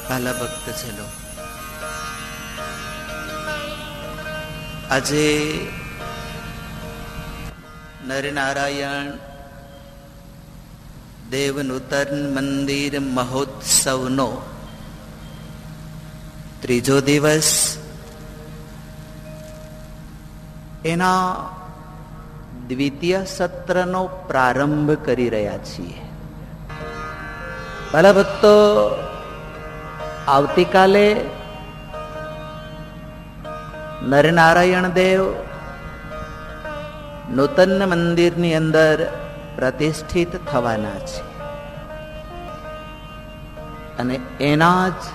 ભાલા ભક્ત છેલો, આજે નરનારાયણ દેવ નૂતન મંદિર મહોત્સવનો ત્રીજો દિવસ, એના દ્વિતીય સત્રનો પ્રારંભ કરી રહ્યા છીએ. ભલા ભક્તો, આવતીકાલે નરનારાયણ દેવ નૂતન મંદિરની અંદર પ્રતિષ્ઠિત થવાના છે અને એના જ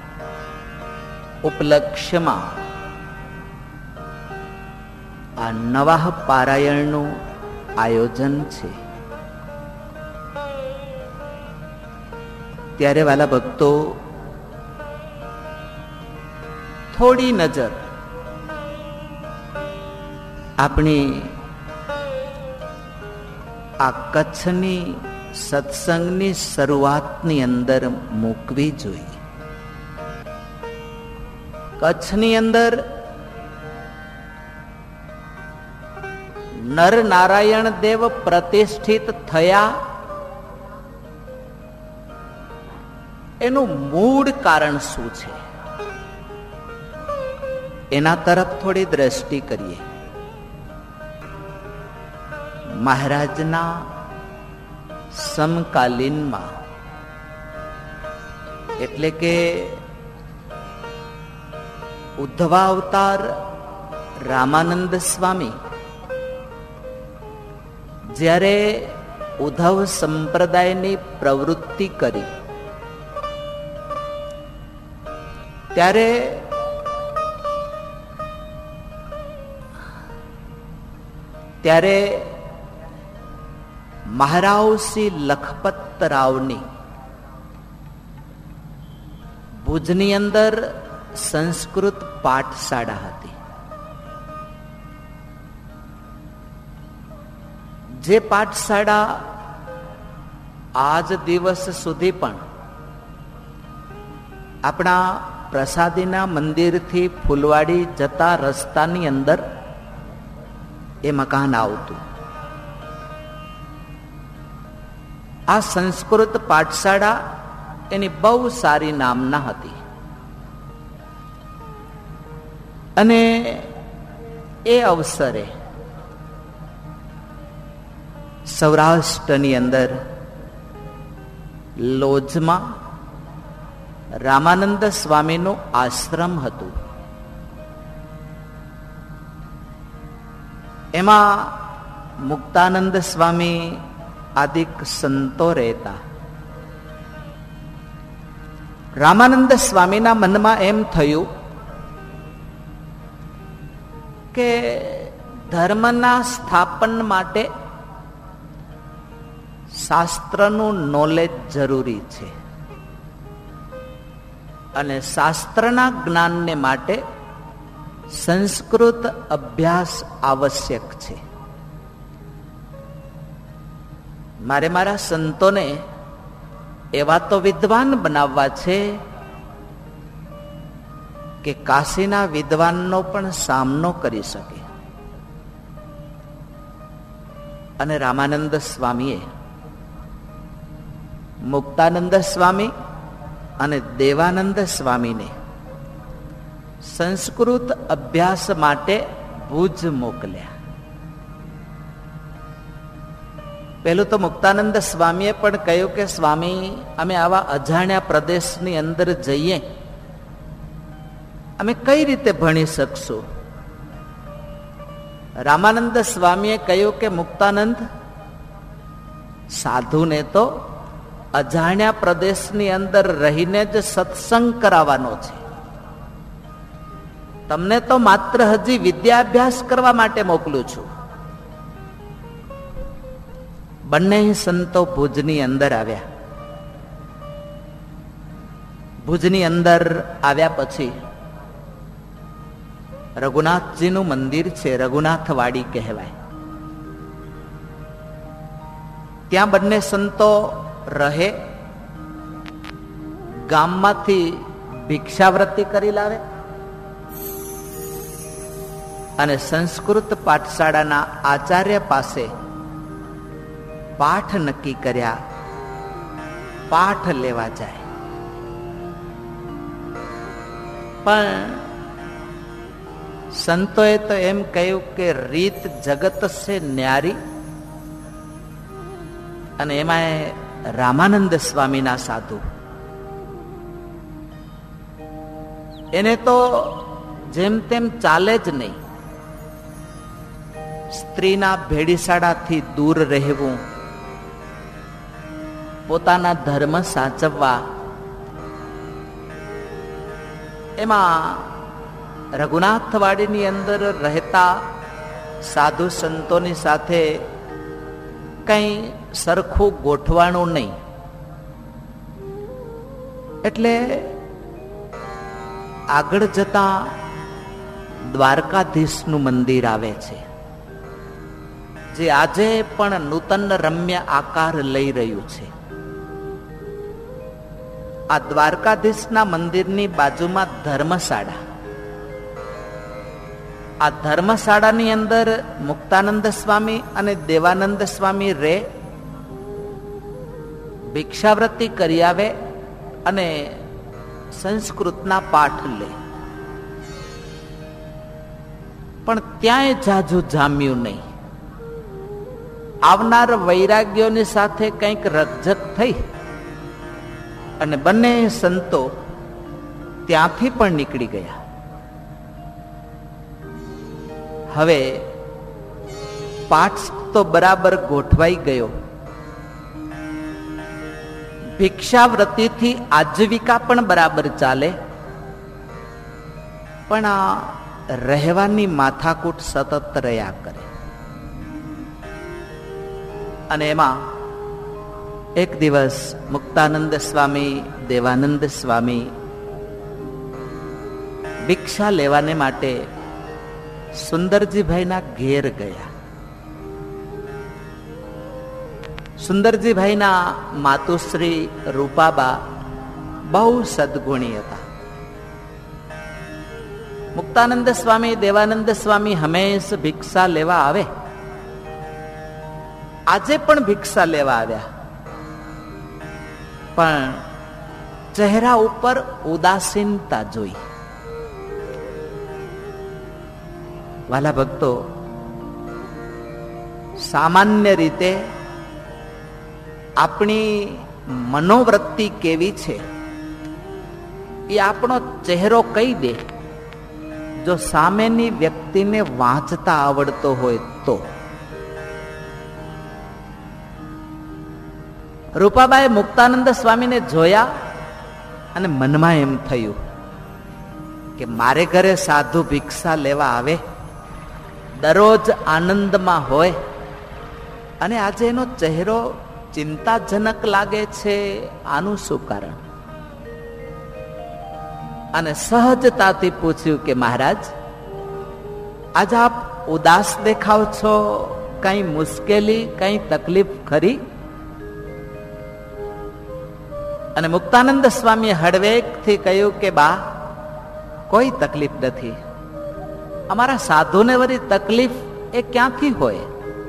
ઉપલક્ષ્યમાં આ નવા પારાયણનું આયોજન છે. ત્યારે વાલા ભક્તો, થોડી નજર આપણી આ કચ્છની સત્સંગની શરૂઆતની અંદર મૂકવી જોઈએ. કચ્છની અંદર નર નારાયણ દેવ પ્રતિષ્ઠિત થયા, એનું મૂળ કારણ શું છે, એના તરફ થોડી દ્રષ્ટિ કરીએ. મહારાજના સમકાલીનમાં, એટલે કે ઉદ્ધવાવતાર રામાનંદ સ્વામી જ્યારે ઉદ્ધવ સંપ્રદાયની પ્રવૃત્તિ કરી, ત્યારે મહારાવસિંહ લખપતરાવની ભુજની અંદર સંસ્કૃત પાઠશાળા હતી. જે પાઠશાળા આજ દિવસ સુધી પણ આપણા પ્રસાદીના મંદિરથી ફૂલવાડી જતા રસ્તાની અંદર એ મકાન આવતું. આ સંસ્કૃત પાઠશાળા એની બહુ સારી નામના હતી અને એ અવસરે સૌરાષ્ટ્રની અંદર લોજમાં રામાનંદ સ્વામીનું આશ્રમ હતું. એમાં મુક્તાનંદ સ્વામી આદિક સંતો રહેતા. રામાનંદ સ્વામીના મનમાં એમ થયું કે ધર્મના સ્થાપન માટે શાસ્ત્રનું નોલેજ જરૂરી છે અને શાસ્ત્રના જ્ઞાનને માટે સંસ્કૃત અભ્યાસ આવશ્યક છે. મારે મારા સંતોને એવા તો વિદ્વાન બનાવવા છે કે કાશીના વિદ્વાનનો પણ સામનો કરી શકે. અને રામાનંદ સ્વામીએ મુક્તાનંદ સ્વામી અને દેવાનંદ સ્વામીને સંસ્કૃત અભ્યાસ માટે ભુજ મોકલ્યા. પહેલું તો મુક્તાનંદ સ્વામીએ પણ કહ્યું કે સ્વામી, અમે આવા અજાણ્યા પ્રદેશની અંદર જઈએ, અમે કઈ રીતે ભણી શકશું? રામાનંદ સ્વામીએ કહ્યું કે મુક્તાનંદ, સાધુને તો અજાણ્યા પ્રદેશની અંદર રહીને જ સત્સંગ કરાવવાનો છે. તમને તો માત્ર હજી વિદ્યાભ્યાસ કરવા માટે મોકલું છું. બંને સંતો ભુજની અંદર આવ્યા. ભુજની અંદર આવ્યા પછી રઘુનાથજીનું મંદિર છે, રઘુનાથવાડી કહેવાય. ત્યાં બંને સંતો રહે. ગામમાંથી ભિક્ષાવૃત્તિ કરી લાવે અને સંસ્કૃત પાઠશાળાના આચાર્ય પાસે પાઠ નક્કી કર્યા, પાઠ લેવા જાય. પણ સંતોએ તો એમ કહ્યું કે રીત જગત સે ન્યારી, અને એમાં રામાનંદ સ્વામીના સાધુ, એને તો જેમ તેમ ચાલે જ નહીં. સ્ત્રીના ભેડીસાડાથી દૂર રહેવું, પોતાના ધર્મ સાચવવા, એમાં રઘુનાથવાડીની અંદર રહેતા સાધુ સંતોની સાથે કઈ સરખું ગોઠવાણું નહીં. એટલે આગળ જતા દ્વારકાધીશનું મંદિર આવે છે, જે આજે પણ નૂતન રમ્ય આકાર લઈ રહ્યું છે. આ દ્વારકાધીશના મંદિરની બાજુમાં ધર્મશાળા, આ ધર્મશાળાની અંદર મુક્તાનંદ સ્વામી અને દેવાનંદ સ્વામી રે, ભિક્ષાવૃત્તિ કરી આવે અને સંસ્કૃતના પાઠ લે. પણ ત્યાંય જાજુ જામ્યું નહીં. આવનાર વૈરાગ્યોની સાથે કંઈક રકઝક થઈ અને બંને સંતો ત્યાંથી પણ નીકળી ગયા. હવે પાઠ તો બરાબર ગોઠવાઈ ગયો, ભિક્ષાવૃત્તિથી આજીવિકા પણ બરાબર ચાલે, પણ આ રહેવાની માથાકૂટ સતત રહ્યા કરે. અને એમાં એક દિવસ મુક્તાનંદ સ્વામી, દેવાનંદ સ્વામી ભિક્ષા લેવાને માટે સુંદરજીભાઈના ઘેર ગયા. સુંદરજીભાઈના માતુશ્રી રૂપાબા બહુ સદગુણી હતા. મુક્તાનંદ સ્વામી, દેવાનંદ સ્વામી હંમેશા ભિક્ષા લેવા આવે. આજે પણ ભિક્ષા લેવા આવ્યા, પણ ચહેરા ઉપર ઉદાસીનતા જોઈ. વાલા ભક્તો, સામાન્ય રીતે આપણી મનોવૃત્તિ કેવી છે એ આપણો ચહેરો કહી દે, જો સામેની વ્યક્તિને વાંચતા આવડતો હોય તો. રૂપાબાએ મુક્તાનંદ સ્વામીને જોયા અને મનમાં એમ થયું કે મારે ઘરે સાધુ ભિક્ષા લેવા આવે, દરરોજ આનંદમાં હોય, અને આજે એનો ચહેરો ચિંતાજનક લાગે છે. આનું શું કારણ? અને સહજતાથી પૂછ્યું કે મહારાજ, આજ આપ ઉદાસ દેખાવ છો, કઈ મુશ્કેલી, કઈ તકલીફ ખરી? અને મુક્તાનંદ સ્વામીએ હળવેકથી કહ્યું કે બા, કોઈ તકલીફ નથી. અમારા સાધુને વળી તકલીફ એ ક્યાંથી હોય?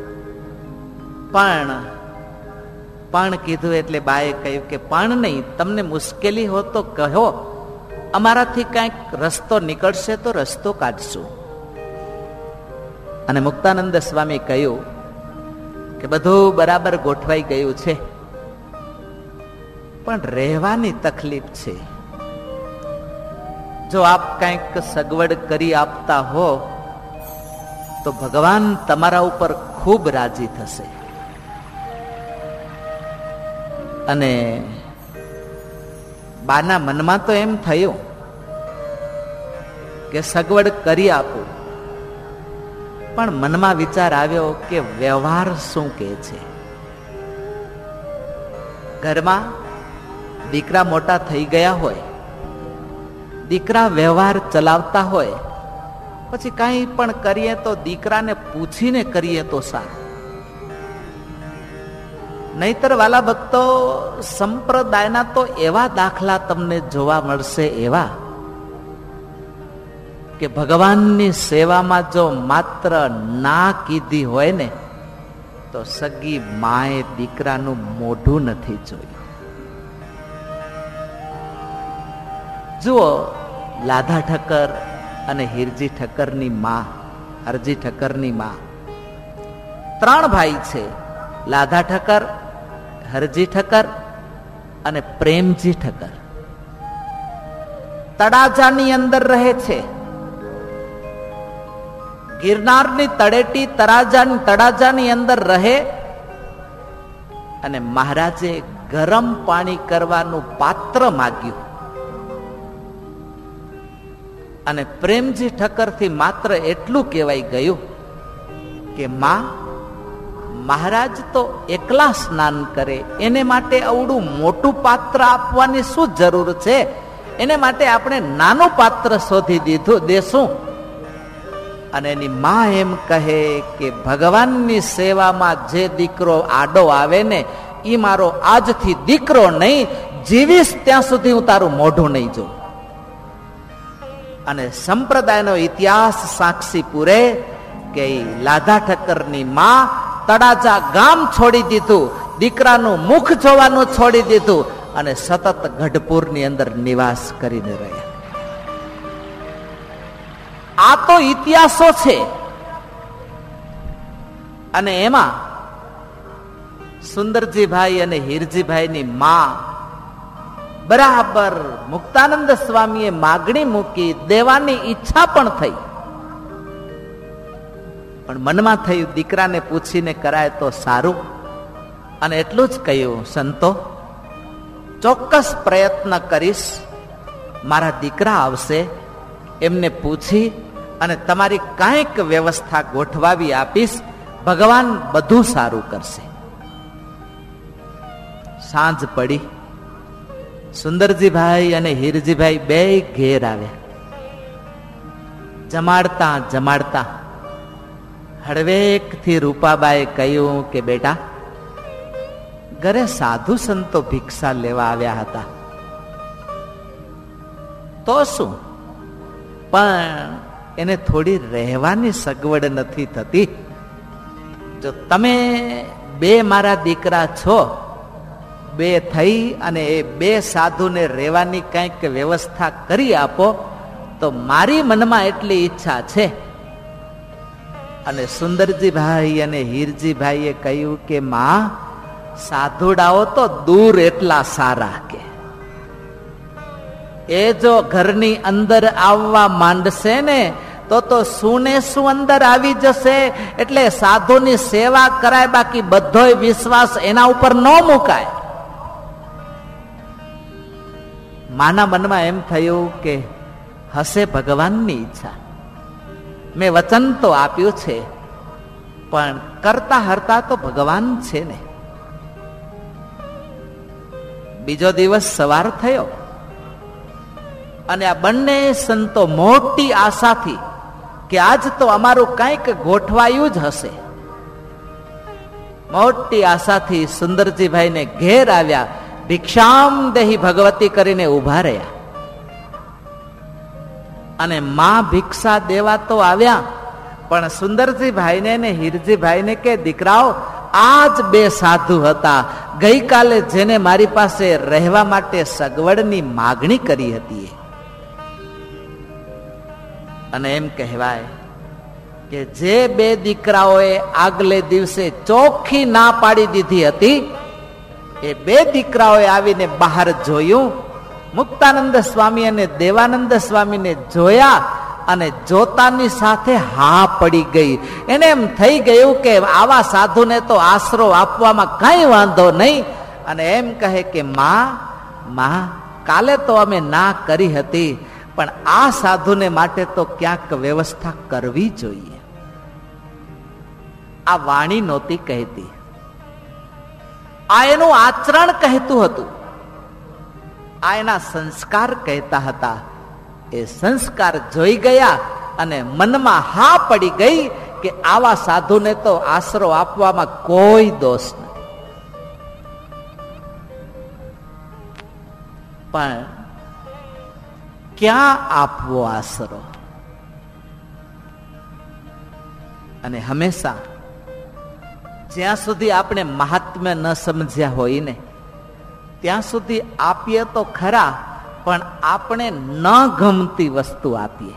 પણ કીધું એટલે બાએ કહ્યું કે પણ નહીં, તમને મુશ્કેલી હો તો કહો, અમારાથી કંઈક રસ્તો નીકળશે તો રસ્તો કાઢશું. અને મુક્તાનંદ સ્વામી કહ્યું કે બધું બરાબર ગોઠવાઈ ગયું છે, પણ રહેવાની તકલીફ છે. જો આપ કંઈક સગવડ કરી આપતા હો તો ભગવાન તમારા ઉપર ખૂબ રાજી થશે. અને બાના મનમાં તો એમ થયું કે સગવડ કરી આપું, પણ મનમાં વિચાર આવ્યો કે વ્યવહાર શું કહે છે. ઘરમાં દીકરા મોટા થઈ ગયા હોય, દીકરા વ્યવહાર ચલાવતા હોય, પછી કંઈ પણ કરીએ તો દીકરાને પૂછીને કરીએ તો સારું. નહીતર વાલા ભક્તો, સંપ્રદાયના તો એવા દાખલા તમને જોવા મળશે, એવા કે ભગવાનની સેવામાં જો માત્ર ના કીધી હોય ને તો સગી માએ દીકરાનું મોઢું નથી જોયું. જુઓ, લાધા ઠક્કર અને હિરજી ઠક્કરની માં, હરજી ઠક્કરની માં, 3 ભાઈ છે. લાધા ઠક્કર, હરજી ઠક્કર અને પ્રેમજી ઠક્કર. તળાજાની અંદર રહે છે. ગિરનારની તળેટી તળાજાની અંદર રહે અને મહારાજે ગરમ પાણી કરવાનું પાત્ર માગ્યું અને પ્રેમજી ઠક્કરથી માત્ર એટલું કહેવાય ગયું કે માં, મહારાજ તો એકલા સ્નાન કરે, એને માટે અવડું મોટું પાત્ર આપવાની શું જરૂર છે? એને માટે આપણે નાનું પાત્ર શોધી દેશું. અને એની માં એમ કહે કે ભગવાનની સેવામાં જે દીકરો આડો આવે ને, એ મારો આજથી દીકરો નહીં, જીવીશ ત્યાં સુધી હું તારું મોઢું નહીં જોઉં. અને સંપ્રદાયનો ઇતિહાસ સાક્ષી પૂરે કે લાધા ઠક્કરની માં તળાજા ગામ છોડી દીધું, દીકરાનું મુખ જોવાનું છોડી દીધું અને સતત ગઢપુરની અંદર નિવાસ કરીને રહ્યા. આ તો ઇતિહાસો છે. અને એમાં સુંદરજીભાઈ અને હીરજીભાઈની માં બરાબર મુક્તાનંદ સ્વામીએ માગણી મૂકી, દેવાની ઈચ્છા પણ થઈ, પણ મનમાં થયું દીકરાને પૂછીને કરાય તો સારું. અને એટલું જ કહ્યું, સંતો ચોક્કસ પ્રયત્ન કરીશ, મારા દીકરા આવશે, એમને પૂછી અને તમારી કાંઈક વ્યવસ્થા ગોઠવાવી આપીશ, ભગવાન બધું સારું કરશે. સાંજ પડી. સુંદરજીભાઈ અને હીરજીભાઈ બે ઘેર આવ્યા. જમાડતા જમાડતા હળવેકથી રૂપાબાએ કહ્યું કે બેટા, ઘરે સાધુ સંતો ભિક્ષા લેવા આવ્યા હતા. તો શું, પણ એને થોડી રહેવાની સગવડ નથી થતી. જો તમે 2 મારા દીકરા છો, 2 થઈ અને એ 2 સાધુને રહેવાની કંઈક વ્યવસ્થા કરી આપો તો મારી મનમાં એટલી ઈચ્છા છે. અને સુંદરજીભાઈ અને હીરજીભાઈએ કહ્યું કે માં, સાધુડાઓ તો દૂર એટલા સારા કે એ જો ઘરની અંદર આવવા માંડશે ને તો શું ને શું અંદર આવી જશે. એટલે સાધુની સેવા કરાય, બાકી બધોય વિશ્વાસ એના ઉપર ન મુકાય. માના મનમાં એમ થયું કે હશે ભગવાનની ઈચ્છા, મેં વચન તો આપ્યું છે, પણ કરતા હરતા તો ભગવાન છે ને. બીજો દિવસ સવાર થયો અને આ બંને સંતો મોટી આશાથી કે આજ તો અમારું કંઈક ગોઠવાયું જ હશે, મોટી આશાથી સુંદરજીભાઈને ઘેર આવ્યા. ભિક્ષામ દેહી ભગવતી કરીને ઉભા રહ્યા. અને માં ભિક્ષા દેવા તો આવ્યા, પણ સુંદરજીભાઈને ને હીરજીભાઈને કે દીકરાઓ, આજ 2 સાધુ હતા, ગઈકાલે જેને મારી પાસે રહેવા માટે સગવડની માગણી કરી હતી. અને એમ કહેવાય કે જે 2 દીકરાઓએ આગલે દિવસે ચોખ્ખી ના પાડી દીધી હતી, એ 2 દીકરાઓએ આવીને બહાર જોયું. મુક્તાનંદ સ્વામી અને દેવાનંદ સ્વામીને જોયા અને જોતાની સાથે હા પડી ગઈ. એને એમ થઈ ગયું કે આવા સાધુને તો આશરો આપવામાં કઈ વાંધો નહીં. અને એમ કહે કે માં, કાલે તો અમે ના કરી હતી, પણ આ સાધુને માટે તો ક્યાંક વ્યવસ્થા કરવી જોઈએ. આ વાણી નહોતી કહેતી, આ એનું આચરણ કહેતું હતું, આ એના સંસ્કાર કહેતા હતા. એ સંસ્કાર જોઈ ગયા અને મનમાં હા પડી ગઈ કે આવા સાધુને તો આશરો આપવામાં કોઈ દોષ નથી. પણ ક્યાં આપવો આશરો? અને હંમેશા જ્યાં સુધી આપણે મહાત્મ્ય ન સમજ્યા હોય ને ત્યાં સુધી આપીએ તો ખરા, પણ આપણે ન ગમતી વસ્તુ આપીએ.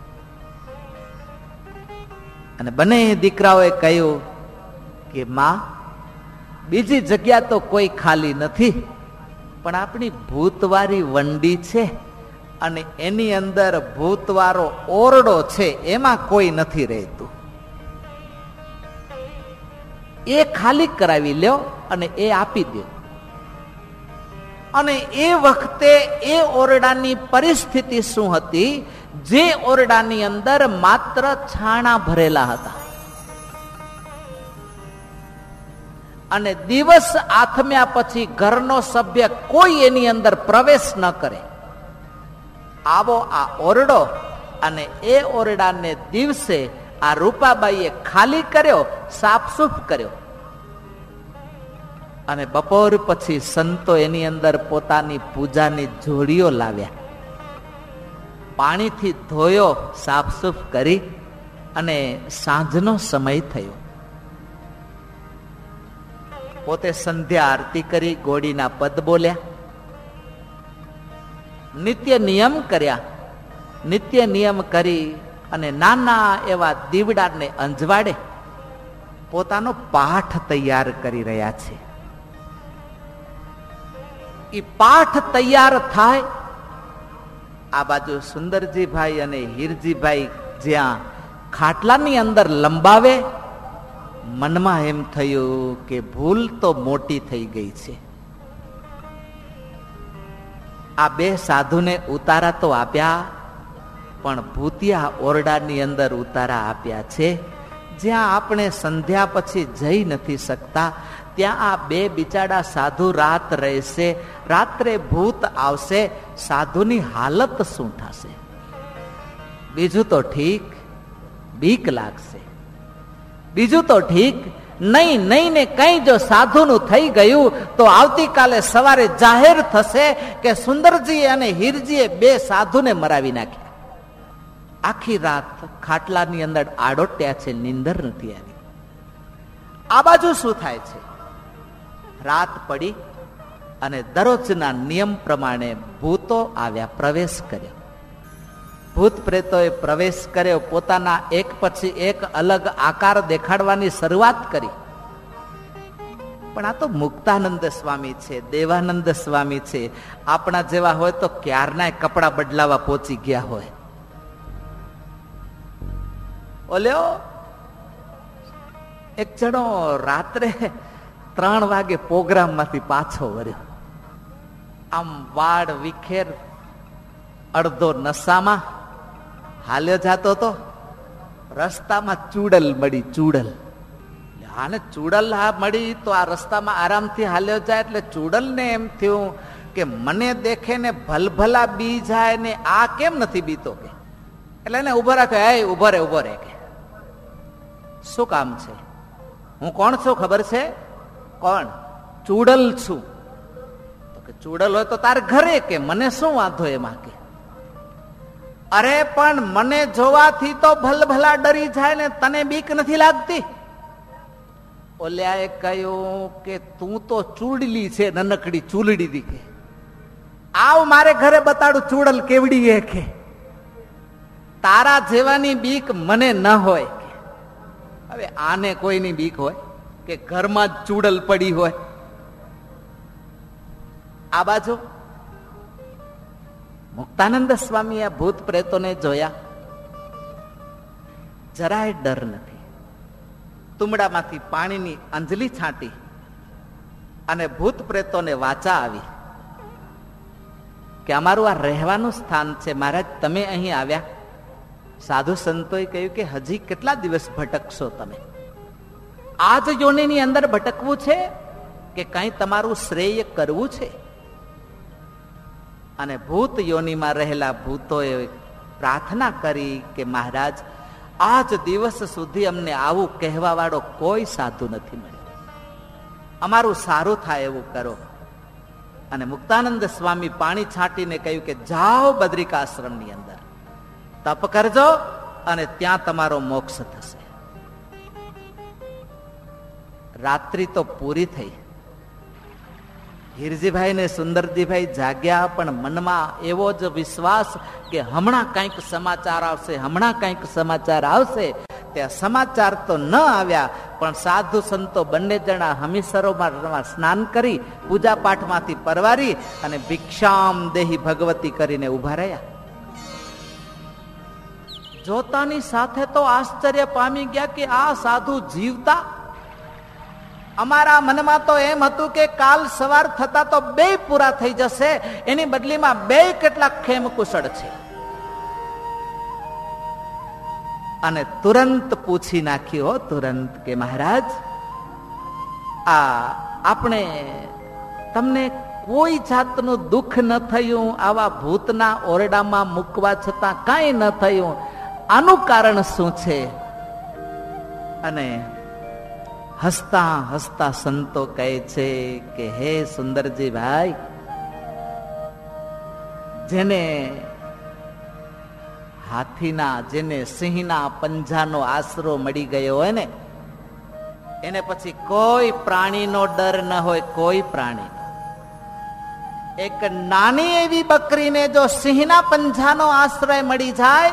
અને બંને દીકરાઓએ કહ્યું કે માં, બીજી જગ્યા તો કોઈ ખાલી નથી, પણ આપણી ભૂતવાળી વંડી છે અને એની અંદર ભૂતવાળો ઓરડો છે, એમાં કોઈ નથી રહેતું. એ ખાલી કરાવી લ્યો અને એ આપી દો. અને એ વખતે એ ઓરડાની પરિસ્થિતિ શું હતી? જે ઓરડાની અંદર માત્ર છાણા ભરેલા હતા અને દિવસ આથમ્યા પછી ઘરનો સભ્ય કોઈ એની અંદર પ્રવેશ ન કરે, આવો આ ઓરડો. અને એ ઓરડાને દિવસે આ રૂપાબાઈએ ખાલી કર્યો, સાફસૂફ કર્યો. અને બપોર પછી સંતો એની અંદર પોતાની પૂજાની જોડીઓ લાવ્યા, પાણીથી ધોયો, સાફસૂફ કરી, અને સાંજનો સમય થયો. પોતે સંધ્યા આરતી કરી, ગોડીના પદ બોલ્યા, નિત્ય નિયમ કર્યા. નિત્ય નિયમ કરી અને નાના એવા દીવડાને અંજવાડે પોતાનો પાઠ તૈયાર કરી રહ્યા છે. એ પાઠ તૈયાર થાય, આ બાજુ સુંદરજીભાઈ અને હીરજીભાઈ જ્યાં ખાટલાની અંદર લંબાવે, મનમાં એમ થયું કે ભૂલ તો મોટી થઈ ગઈ છે. આ બે સાધુને ઉતારા તો આપ્યા, પણ ભૂતિયા ઓરડાની અંદર ઉતારા આપ્યા છે, જ્યાં આપણે સંધ્યા પછી જઈ નથી શકતા. ત્યાં આ બે બિચારા સાધુ રાત રહેશે. રાત્રે ભૂત આવશે, સાધુની હાલત શું થશે? બીજું તો ઠીક, બીક લાગશે. બીજું તો ઠીક, નહીં નહીં ને કઈ જો સાધુનું થઈ ગયું તો આવતીકાલે સવારે જાહેર થશે કે સુંદરજી અને હીરજીએ બે સાધુને મરાવી નાખ્યા. આખી રાત ખાટલાની અંદર આડોટ્યા છે, નીંદર નથી આવી. આ બાજુ શું થાય છે? રાત પડી અને દરરોજના નિયમ પ્રમાણે ભૂતો આવ્યા, પ્રવેશ કર્યો. ભૂત પ્રેતોએ પ્રવેશ કર્યો, પોતાના એક પછી એક અલગ આકાર દેખાડવાની શરૂઆત કરી. પણ આ તો મુક્તાનંદ સ્વામી છે, દેવાનંદ સ્વામી છે. આપણા જેવા હોય તો ક્યારના કપડા બદલાવા પહોંચી ગયા હોય. ઓલ્યો એક જણો રાત્રે 3 વાગે પ્રોગ્રામ માંથી પાછો વર્યો. આમ વાળ વિખેર, અડધો નશામાં હાલ્યો જાતો તો. રસ્તામાં ચૂડલ મળી, ચૂડલ. આને ચૂડલ મળી તો આ રસ્તામાં આરામથી હાલ્યો જાય એટલે ચૂડલ ને એમ થયું કે મને દેખે ને ભલભલા બી જાય ને આ કેમ નથી બીતો કે. એટલે એને ઉભો રાખે, એ ઉભો રે ઉભો રે કે શું કામ છે? હું કોણ છું ખબર છે? કોણ? ચૂડલ છું. તો કે ચૂડલ હોય તો તાર ઘરે કે, મને શું વાંધો એમાં કે. અરે પણ મને જોવાથી તો ભલભલા ડરી જાય ને, તને બીક નથી લાગતી? ઓલ્યાએ કહ્યું કે તું તો ચૂડલી છે, નનકડી ચૂલડી દી કે. આવ મારે ઘરે બતાડું ચૂડલ કેવડી એ કે. તારા જેવાની બીક મને ન હોય કે. હવે આને કોઈની બીક હોય કે ઘરમાં જ ચૂડલ પડી હોય? આ બાજુ મુક્તાનંદ સ્વામી આ ભૂત પ્રેતોને જોયા, જરાય ડર નથી. તુંબડામાંથી પાણીની અંજલી છાંટી અને ભૂત પ્રેતોને વાચા આવી કે અમારું આ રહેવાનું સ્થાન છે મહારાજ, તમે અહીં આવ્યા. સાધુ સંતોએ કહ્યું કે હજી કેટલા દિવસ ભટકશો તમે? આ જ યોનિની અંદર ભટકવું છે કે કઈ તમારું શ્રેય કરવું છે? અને ભૂત યોનિમાં રહેલા ભૂતોએ પ્રાર્થના કરી કે મહારાજ, આજ દિવસ સુધી અમને આવું કહેવા વાળો કોઈ સાધુ નથી મળ્યો, અમારું સારું થાય એવું કરો. અને મુક્તાનંદ સ્વામી પાણી છાંટીને કહ્યું કે જાઓ બદ્રિકાશ્રમની અંદર તપ કરજો અને ત્યાં તમારો મોક્ષ થશે. રાત્રિ તો પૂરી થઈ. હીરજીભાઈ ને સુંદરજીભાઈ જાગ્યા, પણ મનમાં એવો જ વિશ્વાસ કે હમણાં કંઈક સમાચાર આવશે, હમણાં કંઈક સમાચાર આવશે. ત્યાં સમાચાર તો ન આવ્યા, પણ સાધુ સંતો બંને જણા હમીસરોમાં સ્નાન કરી પૂજા પાઠમાંથી પરવારી અને ભિક્ષામ દેહી ભગવતી કરીને ઉભા રહ્યા. જોતાની સાથે તો આશ્ચર્ય પામી ગયા કે આ સાધુ જીવતા. અમારા મનમાં તો એમ હતું કે કાલ સવાર થતા તો 2 પૂરા થઈ જશે, એની બદલીમાં 2 કેટલા ખેમ કુશળ છે. અને તુરંત પૂછી નાખ્યો, તુરંત કે મહારાજ, આપણે તમને કોઈ જાતનું દુઃખ ન થયું, આવા ભૂતના ઓરડામાં મૂકવા છતાં કાંઈ ન થયું, આનું કારણ શું છે? અને હસતા હસતા સંતો કહે છે કે હે સુંદરજી ભાઈ, જેને હાથીના, જેને સિંહના પંજાનો આશરો મળી ગયો હોય ને, એને પછી કોઈ પ્રાણીનો ડર ન હોય, કોઈ પ્રાણી. એક નાની એવી બકરીને જો સિંહના પંજાનો આશ્રય મળી જાય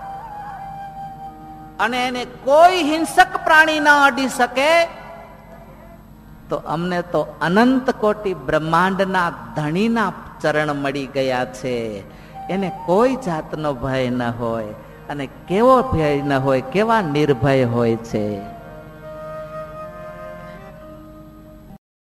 અને એને કોઈ હિંસક પ્રાણી ન અડી શકે, તો અમને તો અનંત કોટી બ્રહ્માંડના ધણીના ચરણ મળી ગયા છે. એને કોઈ જાતનો ભય ન હોય. અને કેવો ભય ન હોય, કેવા નિર્ભય હોય છે.